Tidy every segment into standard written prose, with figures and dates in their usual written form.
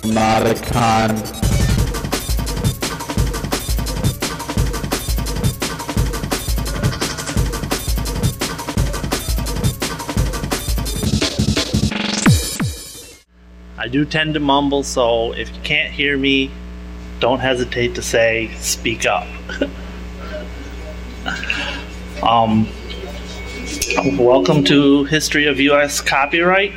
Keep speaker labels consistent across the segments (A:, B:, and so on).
A: Nauticon.
B: I do tend to mumble, so if you can't hear me, don't hesitate to say, speak up. Welcome to History of U.S. Copyright.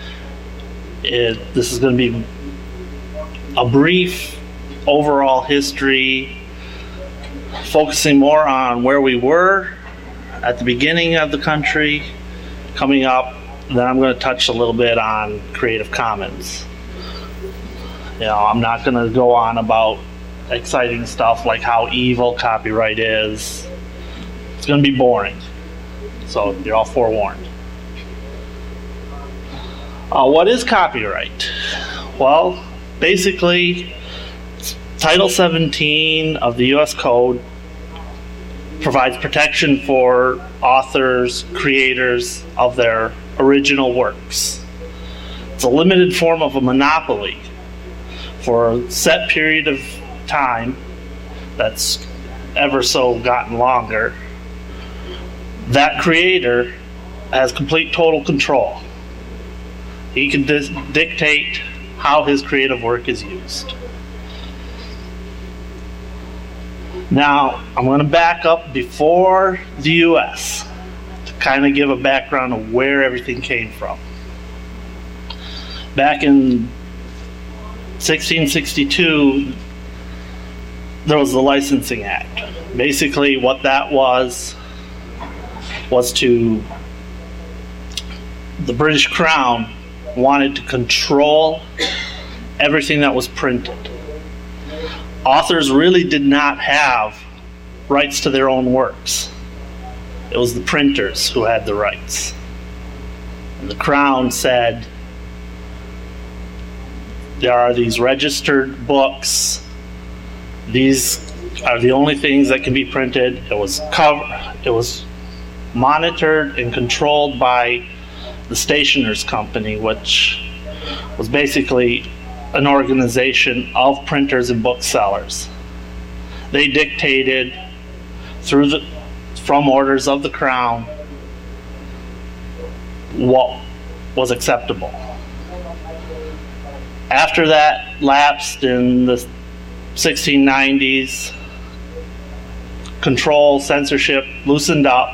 B: This is going to be a brief overall history, focusing more on where we were at the beginning of the country, coming up. Then I'm going to touch a little bit on Creative Commons. I'm not going to go on about exciting stuff like how evil copyright is. It's going to be boring. So you're all forewarned. What is copyright? Well, basically, Title 17 of the U.S. Code provides protection for authors, creators of their original works. It's a limited form of a monopoly for a set period of time that's ever so gotten longer. That creator has complete total control. He can dictate how his creative work is used. Now, I'm going to back up before the U.S. to kind of give a background of where everything came from. Back in 1662, there was the Licensing Act. Basically, what that was to the British Crown wanted to control everything that was printed. Authors really did not have rights to their own works. It was the printers who had the rights. And the Crown said, there are these registered books. These are the only things that can be printed. It was monitored and controlled by the Stationers Company, which was basically an organization of printers and booksellers. They dictated from orders of the Crown what was acceptable. After that lapsed in the 1690s, control, censorship loosened up,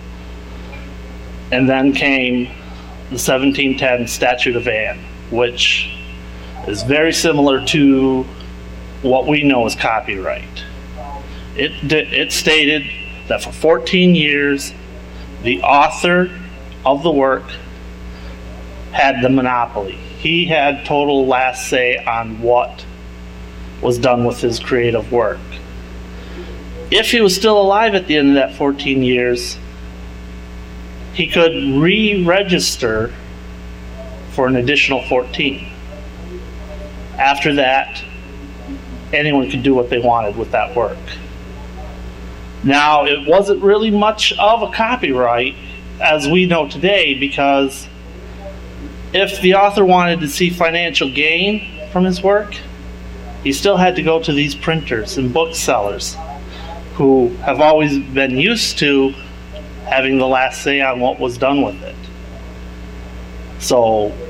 B: and then came the 1710 Statute of Anne, which is very similar to what we know as copyright. It stated that for 14 years, the author of the work had the monopoly. He had total last say on what was done with his creative work. If he was still alive at the end of that 14 years, he could re-register for an additional 14. After that, anyone could do what they wanted with that work. Now, it wasn't really much of a copyright as we know today, because if the author wanted to see financial gain from his work, he still had to go to these printers and booksellers who have always been used to having the last say on what was done with it. So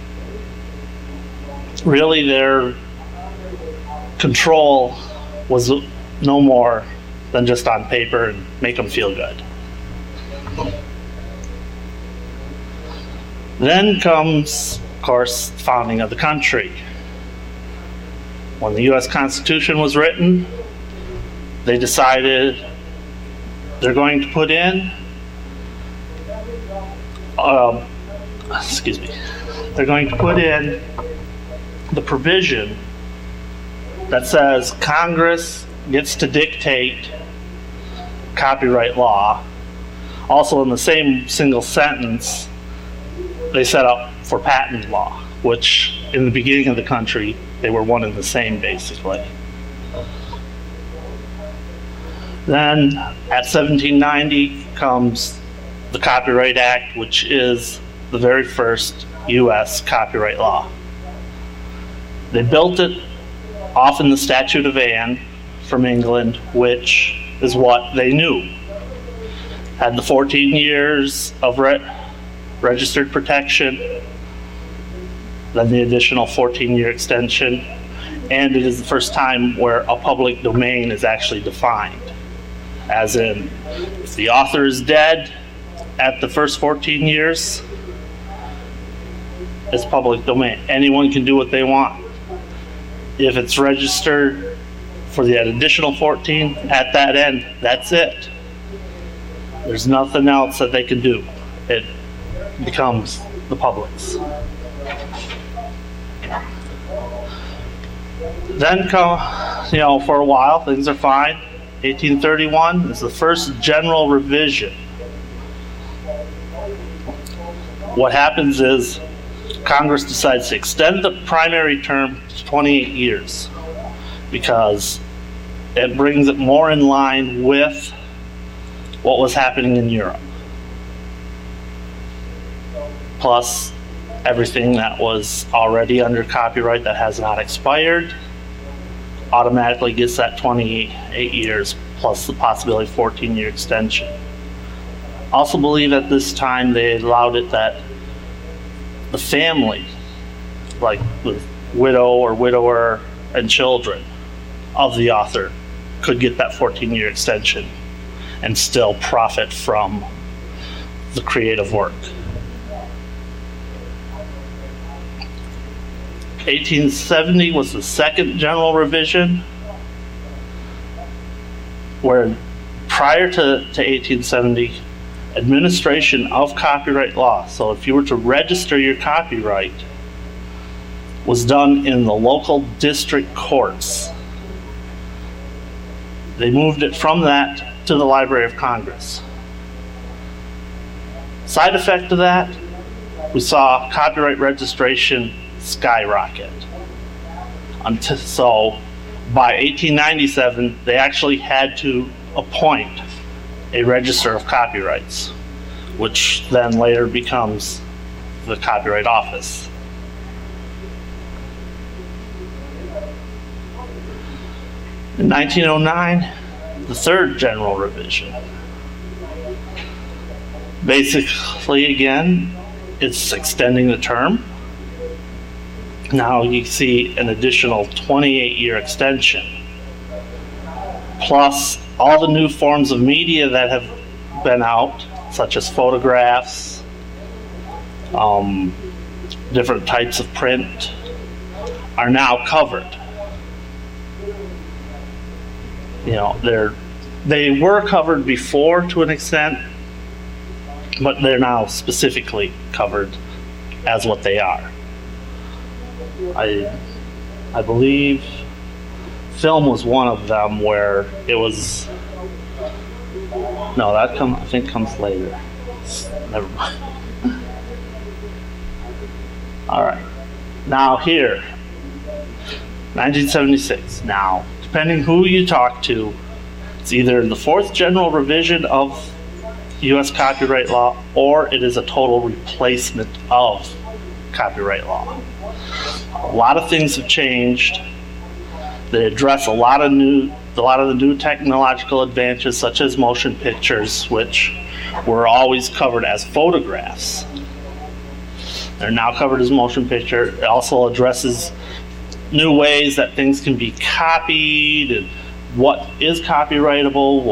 B: really their control was no more than just on paper and make them feel good. Then comes, of course, the founding of the country. When the U.S. Constitution was written, they decided they're going to put in they're going to put in the provision that says Congress gets to dictate copyright law. Also, in the same single sentence, they set up for patent law, which in the beginning of the country, they were one and the same, basically. Then at 1790 comes the Copyright Act, which is the very first U.S. copyright law. They built it off in the Statute of Anne from England, which is what they knew. Had the 14 years of registered protection, then the additional 14-year extension, and it is the first time where a public domain is actually defined. As in, if the author is dead at the first 14 years, it's public domain. Anyone can do what they want. If it's registered for the additional 14 at that end, that's it. There's nothing else that they can do. It becomes the public's. Then for a while, things are fine. 1831 is the first general revision. What happens is Congress decides to extend the primary term to 28 years because it brings it more in line with what was happening in Europe. Plus everything that was already under copyright that has not expired automatically gets that 28 years plus the possibility of 14-year extension. Also believe at this time they allowed it that the family, like the widow or widower and children of the author, could get that 14-year extension and still profit from the creative work. 1870 was the second general revision, where prior to 1870, administration of copyright law, so if you were to register your copyright, was done in the local district courts. They moved it from that to the Library of Congress. Side effect of that, we saw copyright registration skyrocket. So by 1897, they actually had to appoint a register of copyrights, which then later becomes the Copyright Office. In 1909, the third general revision. Basically, again, it's extending the term. Now you see an additional 28-year extension, plus all the new forms of media that have been out, such as photographs, different types of print, are now covered. They were covered before to an extent, but they're now specifically covered as what they are. I believe film was one of them where it was. No, that I think comes later. Never mind. All right. Now here, 1976. Now, depending who you talk to, it's either the fourth general revision of U.S. copyright law, or it is a total replacement of copyright law. A lot of things have changed. They address a lot of the new technological advances, such as motion pictures, which were always covered as photographs. They're now covered as motion picture. It also addresses new ways that things can be copied and what is copyrightable,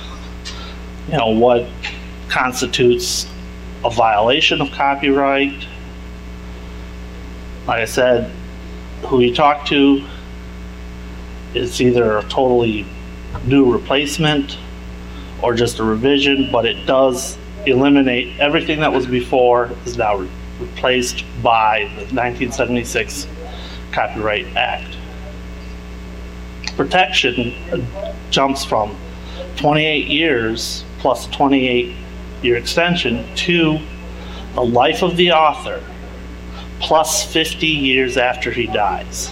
B: what constitutes a violation of copyright. Like I said, who you talk to, it's either a totally new replacement or just a revision, but it does eliminate everything that was before is now replaced by the 1976 Copyright Act. Protection jumps from 28 years plus a 28-year extension to the life of the author plus 50 years after he dies.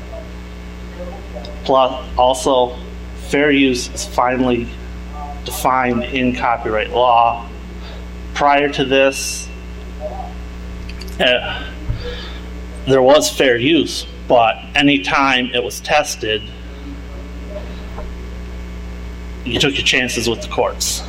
B: Plus, also, fair use is finally defined in copyright law. Prior to this, there was fair use, but anytime it was tested, you took your chances with the courts.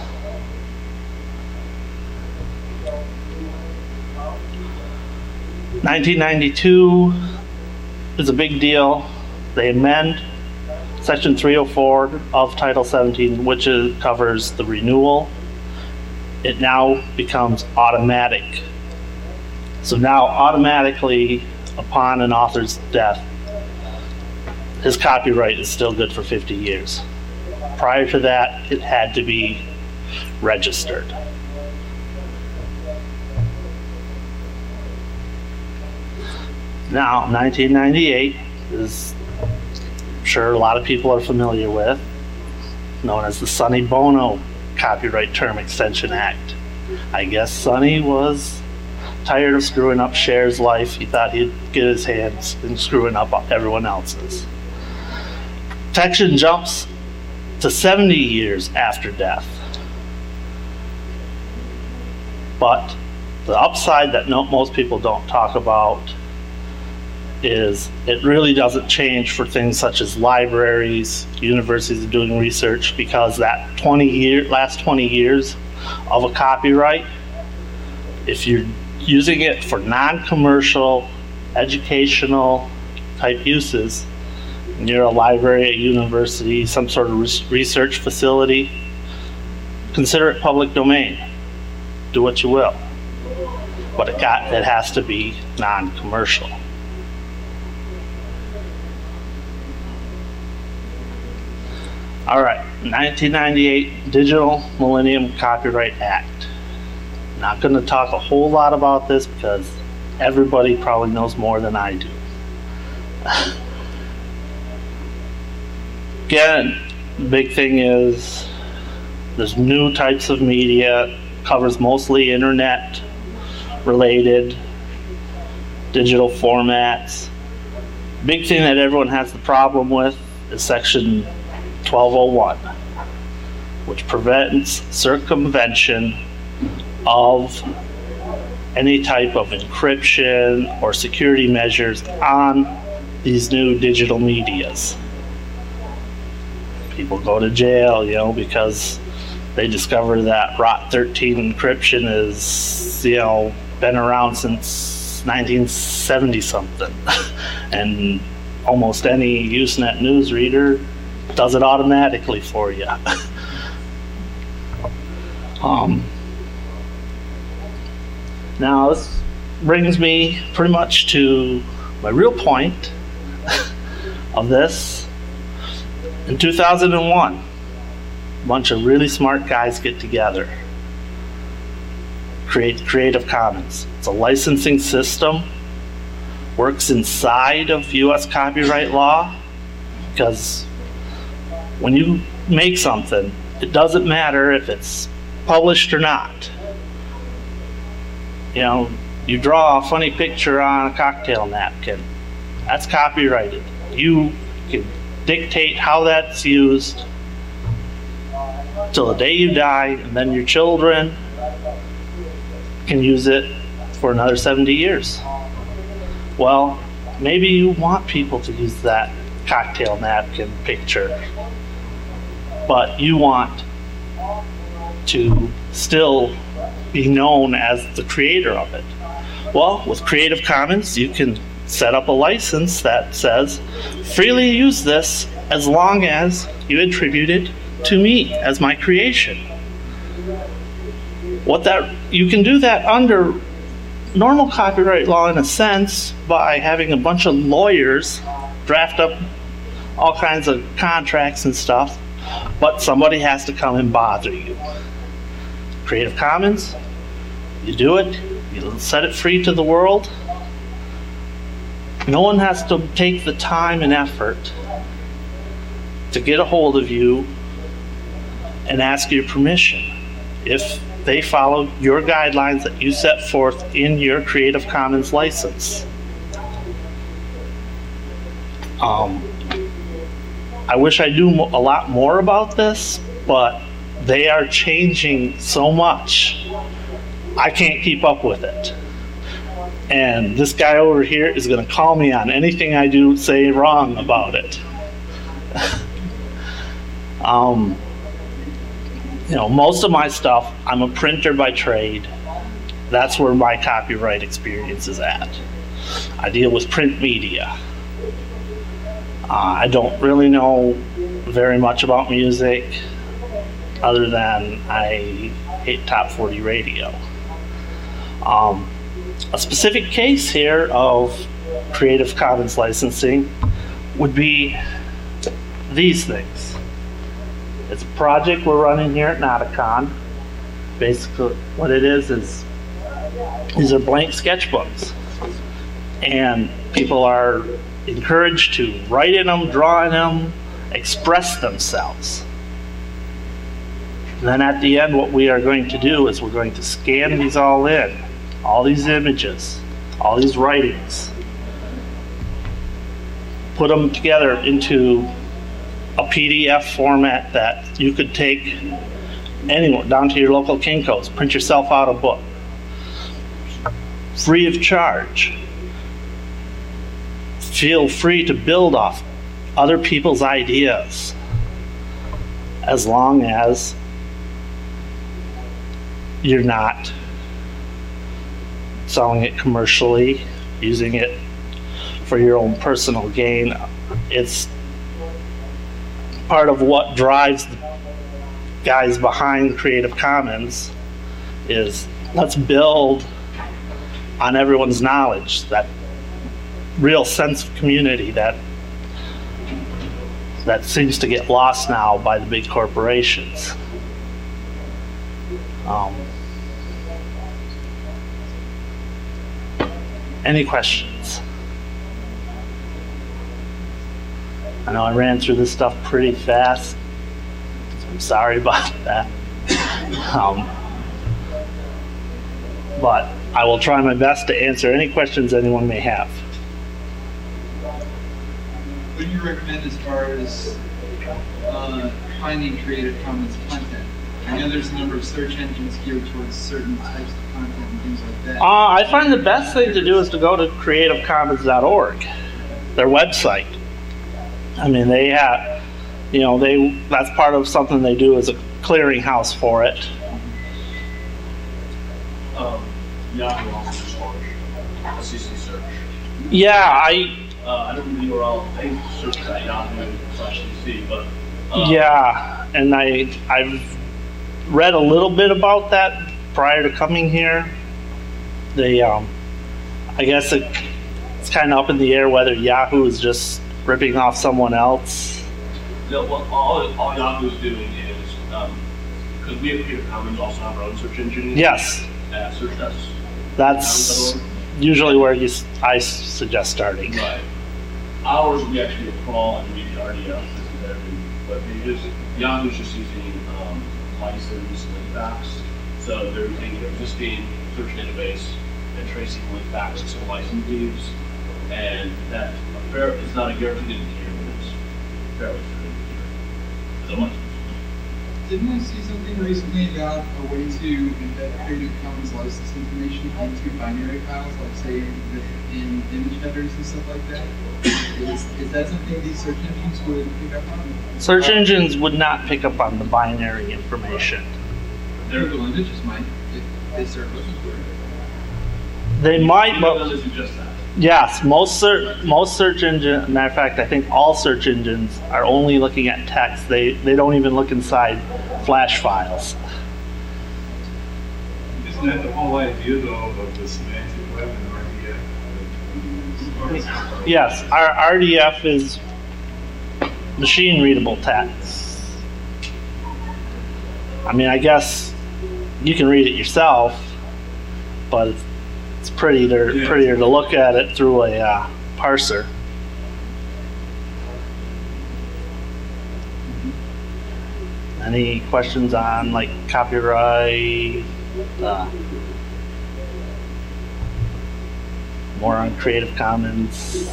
B: (1992) is a big deal. They amend Section 304 of Title 17, which covers the renewal. It now becomes automatic. So now automatically, upon an author's death, his copyright is still good for 50 years. Prior to that, it had to be registered. Now, 1998 is, I'm sure a lot of people are familiar with, known as the Sonny Bono Copyright Term Extension Act. I guess Sonny was tired of screwing up Cher's life. He thought he'd get his hands in screwing up everyone else's. Protection jumps to 70 years after death. But the upside that most people don't talk about is it really doesn't change for things such as libraries, universities doing research, because that last 20 years of a copyright, if you're using it for non-commercial, educational type uses, and you're a library, a university, some sort of research facility, consider it public domain. Do what you will. But it has to be non-commercial. All right, 1998 Digital Millennium Copyright Act. Not going to talk a whole lot about this because everybody probably knows more than I do. Again, the big thing is there's new types of media, covers mostly internet related digital formats. Big thing that everyone has the problem with is Section 1201, which prevents circumvention of any type of encryption or security measures on these new digital medias. People go to jail, because they discover that ROT13 encryption is, been around since 1970 something, and almost any Usenet news reader does it automatically for you. Now this brings me pretty much to my real point of this. In 2001, a bunch of really smart guys get together, create Creative Commons. It's a licensing system, works inside of US copyright law, because when you make something, it doesn't matter if it's published or not. You draw a funny picture on a cocktail napkin, that's copyrighted. You can dictate how that's used till the day you die, and then your children can use it for another 70 years. Well, maybe you want people to use that cocktail napkin picture, but you want to still be known as the creator of it. Well, with Creative Commons, you can set up a license that says, freely use this as long as you attribute it to me as my creation. You can do that under normal copyright law in a sense by having a bunch of lawyers draft up all kinds of contracts and stuff, but somebody has to come and bother you. Creative Commons, you do it, you set it free to the world. No one has to take the time and effort to get a hold of you and ask your permission if they follow your guidelines that you set forth in your Creative Commons license. I wish I knew a lot more about this, but they are changing so much, I can't keep up with it. And this guy over here is going to call me on anything I do say wrong about it. You know, most of my stuff, I'm a printer by trade. That's where my copyright experience is at. I deal with print media. I don't really know very much about music other than I hate top 40 radio. A specific case here of Creative Commons licensing would be these things. It's a project we're running here at Nauticon. Basically what it is these are blank sketchbooks. And people are encouraged to write in them, draw in them, express themselves. And then at the end, what we are going to do is we're going to scan these all in, all these images, all these writings, put them together into a PDF format that you could take anywhere, down to your local Kinko's, print yourself out a book, free of charge. Feel free to build off other people's ideas, as long as you're not selling it commercially, using it for your own personal gain. It's part of what drives the guys behind Creative Commons is let's build on everyone's knowledge, that real sense of community that seems to get lost now by the big corporations. Any questions? I know I ran through this stuff pretty fast. I'm sorry about that. But I will try my best to answer any questions anyone may have.
A: What do you recommend as far as finding Creative Commons content? I know there's a number of search engines geared towards certain types of content and things like that.
B: I find the best thing to do is to go to creativecommons.org, their website. I mean, they have, you know, that's part of something they do as a clearinghouse for it.
C: Yahoo also search, CC search.
B: Yeah,
C: I don't know the URL. I think search at Yahoo/CC, but
B: yeah, and I've read a little bit about that prior to coming here. They, I guess it's kind of up in the air whether Yahoo is just ripping off someone else.
C: No, well, all Yahoo is doing is because we at Creative Commons also have our own search engine.
B: Yes.
C: Search desk.
B: That's usually where I suggest starting.
C: Right. Ours we actually crawl and read the RDF, but Yahoo's just using license link backs. So they're taking an existing search database and tracing link backs to some license leaves, and that it's not a guaranteed indicator, but it's fairly good indicator for the license.
A: Didn't I see something recently about a way to embed Creative Commons license information into binary files, like say in image headers and stuff like that? Is that something these search engines would pick up on?
B: Search engines would not pick up on the binary information.
A: Google Images might, if they start looking for it.
B: They might, but
C: doesn't suggest that.
B: yes, most search engines, matter of fact, I think all search engines are only looking at text. They don't even look inside Flash files.
D: Isn't that the whole idea, though, of the semantic web and RDF?
B: Yes, our RDF is machine readable text. I mean, I guess you can read it yourself, but it's prettier to look at it through a parser. Any questions on like copyright? More on Creative Commons?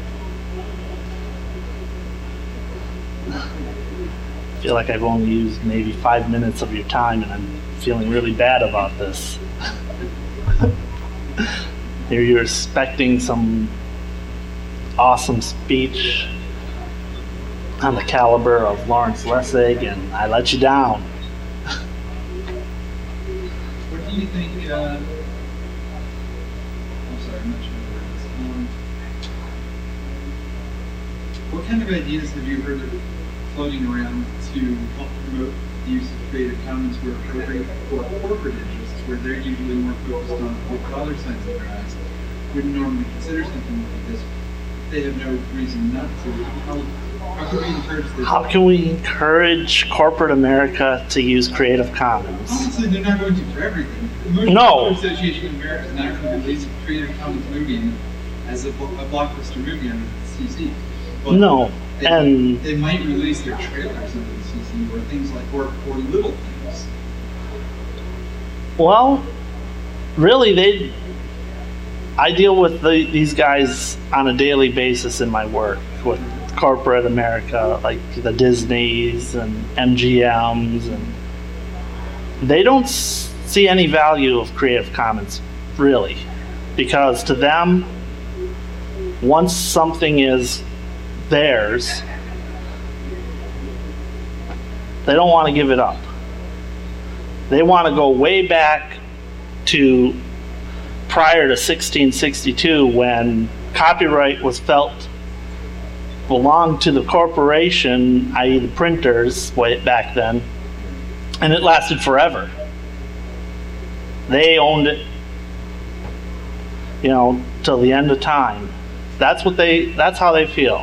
B: I feel like I've only used maybe 5 minutes of your time, and I'm feeling really bad about this. You're expecting some awesome speech on the caliber of Lawrence Lessig, and I let you down.
A: What do you think? I'm sorry, I'm not sure what this. What kind of ideas have you heard of floating around to help promote the use of Creative Commons where appropriate for corporate interests, where they're usually more focused on what dollar signs in their eyes, wouldn't normally consider something like this? They have no reason not to. How can we encourage this?
B: How can we encourage corporate America to use Creative Commons?
A: Honestly, they're not going to for everything. The Motion
B: No.
A: Picture Association of America is not going to release a Creative Commons movie as a blockbuster movie under the CC. But
B: No, and
A: they might release their trailers under the CC or things like, or little things.
B: well, really, I deal with these guys on a daily basis in my work with corporate America, like the Disneys and MGMs, and they don't see any value of Creative Commons, really, because to them, once something is theirs, they don't want to give it up. They want to go way back to prior to 1662, when copyright was felt belonged to the corporation, i.e. the printers, way back then, and it lasted forever. They owned it, till the end of time. That's how they feel.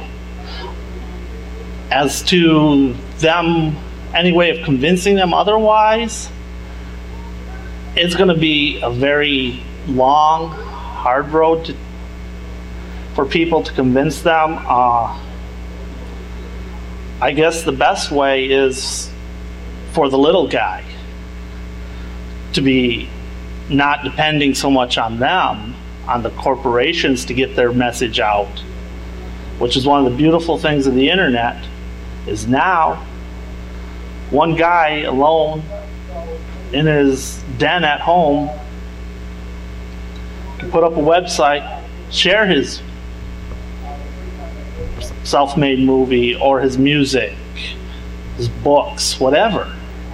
B: As to them, any way of convincing them otherwise, it's going to be a very long, hard road for people to convince them. I guess the best way is for the little guy to be not depending so much on them, on the corporations to get their message out, which is one of the beautiful things of the internet, is now one guy alone in his den at home can put up a website, share his self-made movie or his music, his books, whatever.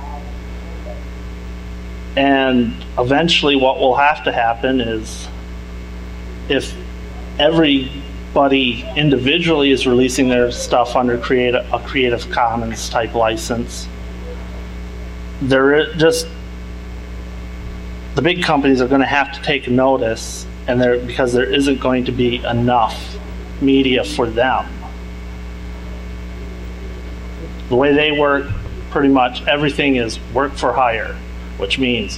B: And eventually what will have to happen is, if everybody individually is releasing their stuff under a Creative Commons type license, the big companies are going to have to take notice, and because there isn't going to be enough media for them. The way they work, pretty much everything is work for hire, which means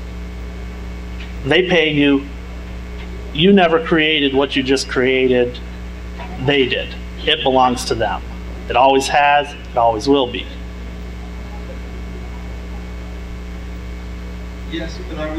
B: they pay you. You never created what you just created. They did. It belongs to them. It always has. It always will be.
A: Yes, but I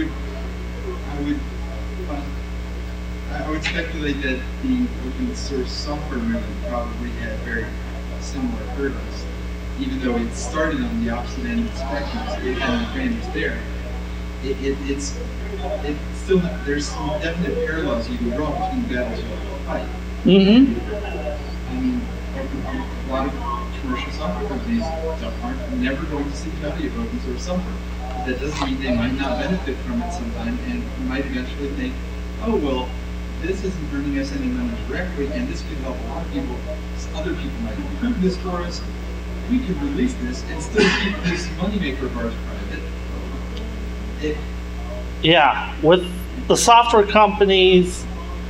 A: would speculate that the open source software movement probably had very similar hurdles. Even though it started on the opposite end of the spectrum, it had an advantage there. It's still, there's some definite parallels you can draw between the battles you fight.
B: Mm-hmm.
A: I mean, a lot of commercial software companies aren't never going to see the value of open source software. But that doesn't mean they might not benefit from it sometime, and might eventually think, oh well, this isn't earning us any money directly, and this could help a lot of people. Other people might improve this for us. We could release this and still keep this moneymaker of ours private.
B: Yeah, with the software companies,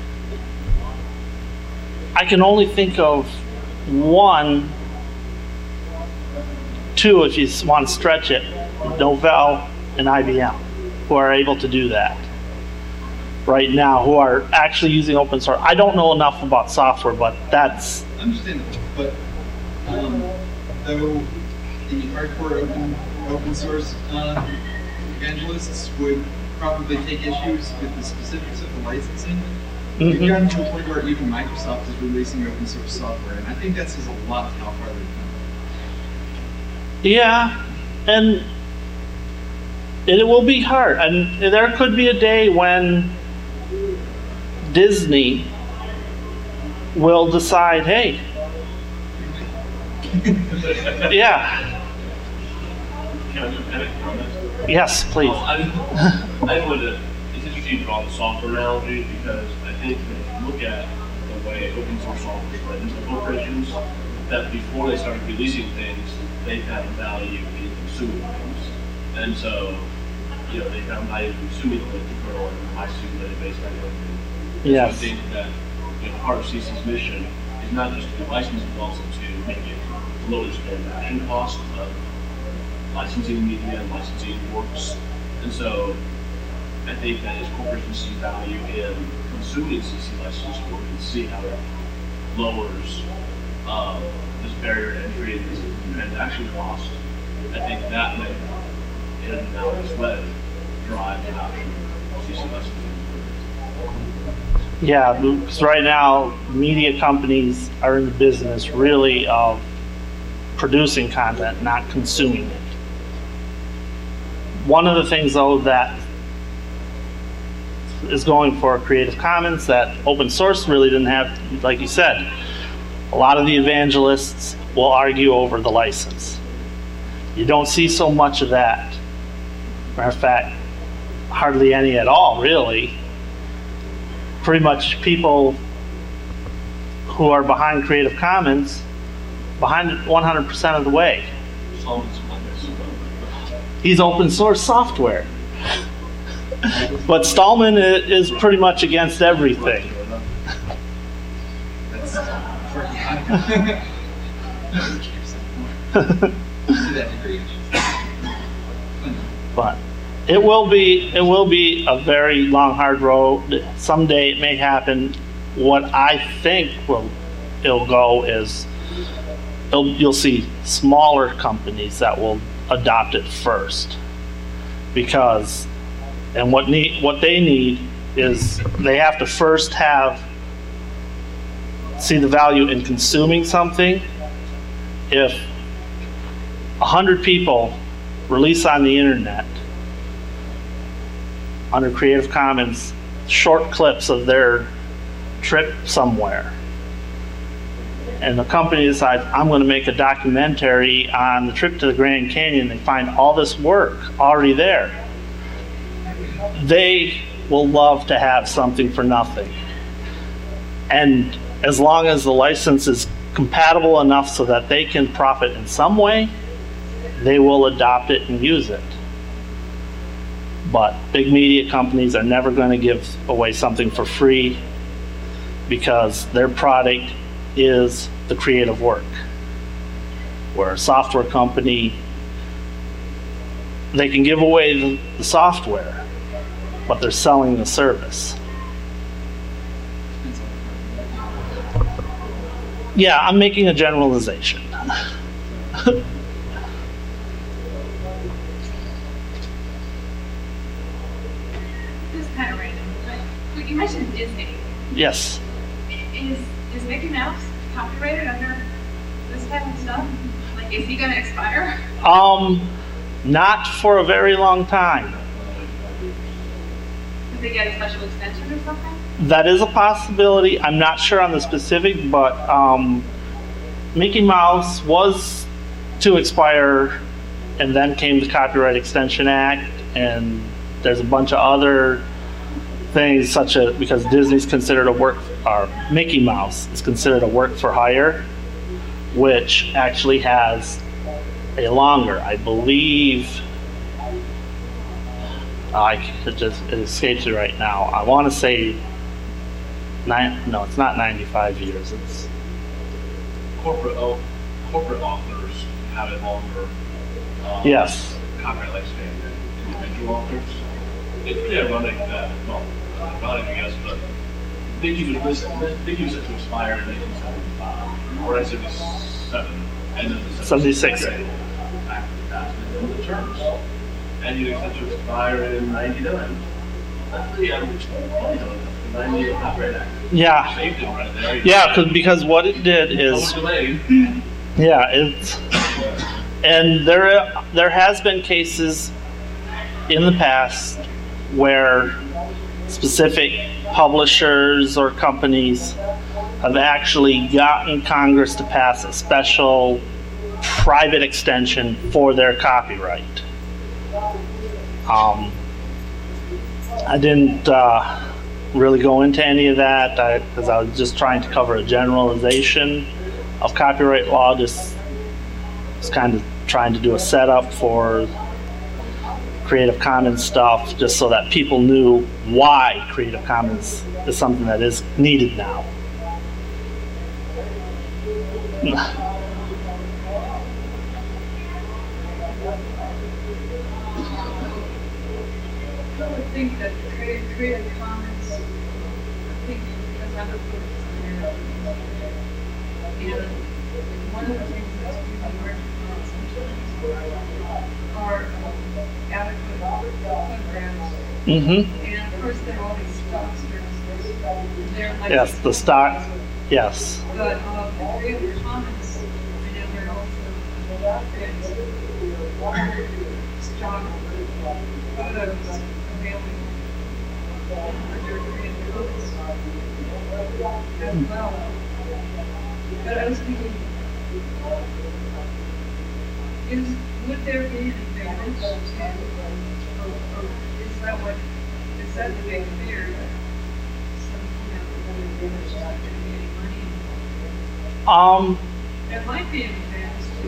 B: I can only think of one, two if you want to stretch it, Novell and IBM, who are able to do that right now, who are actually using open source. I don't know enough about software, but that's...
A: Understandable, but though the hardcore open source evangelists would probably take issues with the specifics of the licensing, we've gotten to a point where even Microsoft is releasing open source software, and I think that says a lot how far they've come.
B: Yeah, and it will be hard, and there could be a day when Disney will decide, hey, yeah,
C: Can I just edit on this?
B: yes, please.
C: I would, it's interesting to draw the software analogy because I think that if you look at the way open source software spread into corporations, that before they started releasing things, they found value in consuming things. And so, they found value in consuming the kernel and the MySQL database and everything.
B: Yes.
C: So I think that part of CC's mission is not just to be licensed, but also to make it lower the transaction cost of licensing media and licensing works. And so I think that as corporations see value in consuming CC licensed work and see how it lowers this barrier to entry and this transaction cost, I think that may, in an analogous way, drive adoption of CC licensing.
B: Yeah, because right now, media companies are in the business really of producing content, not consuming it. One of the things, though, that is going for Creative Commons that open source really didn't have, like you said, a lot of the evangelists will argue over the license. You don't see so much of that. Matter of fact, hardly any at all, really. Pretty much people who are behind Creative Commons, behind it 100% of the way. He's open source software. But Stallman is pretty much against everything.
A: That's
B: But it will be a very long, hard road. Someday it may happen. What I think it'll go is you'll see smaller companies that will adopt it first, because what they need is they have to first see the value in consuming something. If 100 people release on the internet under Creative Commons short clips of their trip somewhere, and the company decides, I'm going to make a documentary on the trip to the Grand Canyon, they find all this work already there, they will love to have something for nothing. And as long as the license is compatible enough so that they can profit in some way, they will adopt it and use it. But big media companies are never going to give away something for free, because their product is the creative work. Where a software company, they can give away the software, but they're selling the service. Yeah, I'm making a generalization.
E: This is kind of random, but you mentioned Disney.
B: Yes.
E: Is Mickey Mouse copyrighted under this type of stuff? Like, is he going to expire?
B: Not for a very long time.
E: Did they get a special extension or something?
B: That is a possibility. I'm not sure on the specific, but Mickey Mouse was to expire, and then came the Copyright Extension Act, and there's a bunch of other things, such as, because Disney's considered a work, or Mickey Mouse is considered a work for hire, which actually has a longer, I believe, it escapes me right now. I want to say no, it's not 95 years. It's
C: Corporate authors have it longer.
B: Yes.
C: Copyright lifespan than individual authors. It's really ironic that, well, ironic I guess, but Mickey was set to expire in 1975, or 1977, and then
B: 76.
C: After the passage of the terms. And he was set to expire in 99. That's the 98 Copyright Act.
B: Yeah.
C: Saved him right there.
B: Yeah, because what it did is,
C: delayed.
B: yeah, it's, and there has been cases in the past where specific publishers or companies have actually gotten Congress to pass a special private extension for their copyright. I didn't really go into any of that because I was just trying to cover a generalization of copyright law, just kind of trying to do a setup for Creative Commons stuff, just so that people knew why Creative Commons is something that is needed now.
E: I would think that Creative Commons, I think, because other folks in there, and one of the things that's really hard to find sometimes are adequate programs.
B: Mm-hmm.
E: And of course, there are all these stock services. They're like
B: Yes, the stock. Yes.
E: But Creative Commons, I know there are also stock photos available under Creative Commons as well. But I was thinking, would there be an advantage to, or is that the big fear that some, there's not going to be any money? There might be an advantage to,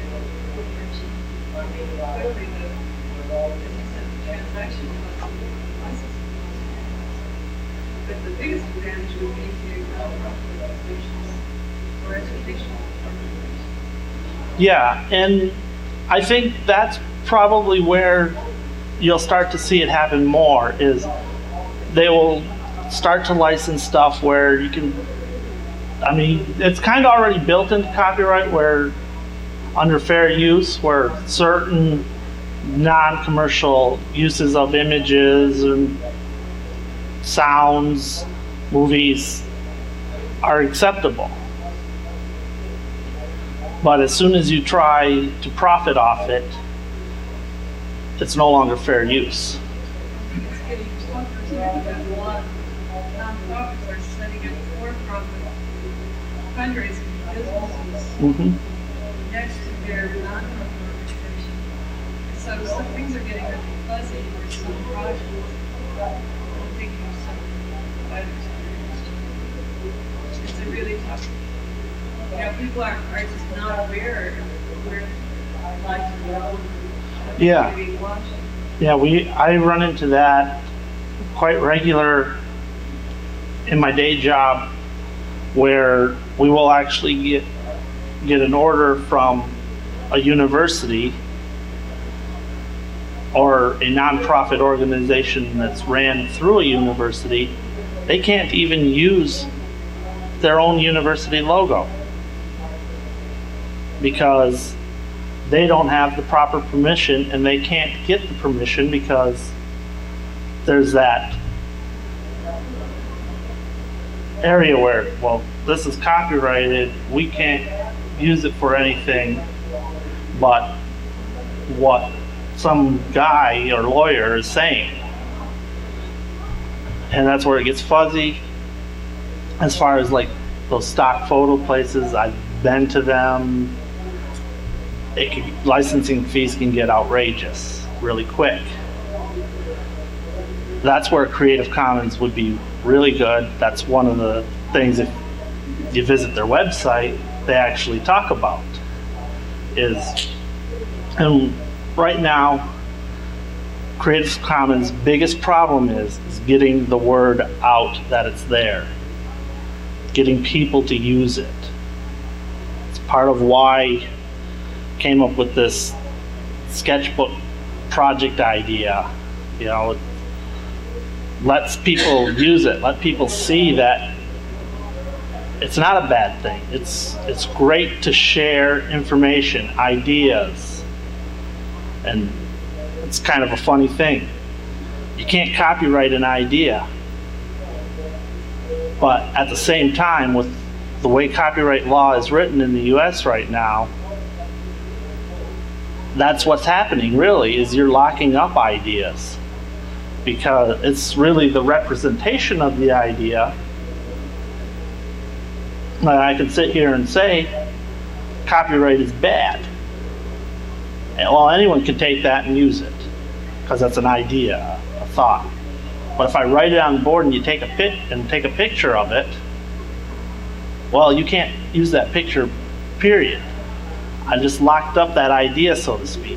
E: clearly the transaction cost, license cost. But the biggest advantage would be to nonprofit organizations or educational organizations.
B: Yeah, and I think that's probably where you'll start to see it happen more, is they will start to license stuff where you can, I mean, it's kind of already built into copyright where under fair use, where certain non-commercial uses of images and sounds, movies are acceptable. But as soon as you try to profit off it, it's no longer fair use.
E: It's getting tougher too, because a lot of nonprofits are setting up for-profit fundraising businesses
B: Mm-hmm.
E: next to their nonprofit organization. So some things are getting really fuzzy for some projects. I'm thinking of some I've experienced. It's a really tough. You know, people are just not aware of where life is going.
B: Yeah.
E: Maybe watching.
B: Yeah, I run into that quite regular in my day job, where we will actually get an order from a university or a nonprofit organization that's ran through a university. They can't even use their own university logo because they don't have the proper permission, and they can't get the permission because there's that area where, well, this is copyrighted, we can't use it for anything but what some guy or lawyer is saying. And that's where it gets fuzzy. As far as like those stock photo places, I've been to them. Licensing fees can get outrageous really quick. That's where Creative Commons would be really good. That's one of the things, if you visit their website, they actually talk about is, and right now, Creative Commons' biggest problem is getting the word out that it's there, getting people to use it. It's part of why I came up with this sketchbook project idea. You know, it lets people use it, let people see that it's not a bad thing. It's great to share information, ideas, and it's kind of a funny thing. You can't copyright an idea, but at the same time, with the way copyright law is written in the US right now, that's what's happening really, is you're locking up ideas. because it's really the representation of the idea. Now, I can sit here and say copyright is bad. And, well, anyone can take that and use it because that's an idea, a thought. But if I write it on the board and you take a picture of it, well, you can't use that picture, period. I just locked up that idea, so to speak.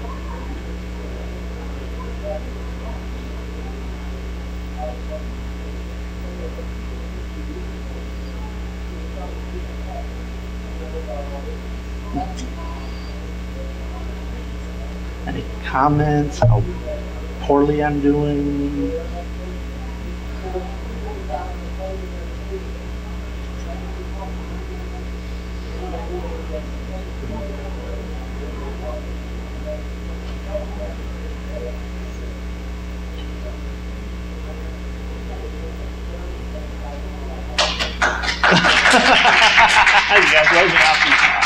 B: Any comments? How poorly I'm doing? You guys wrote me off.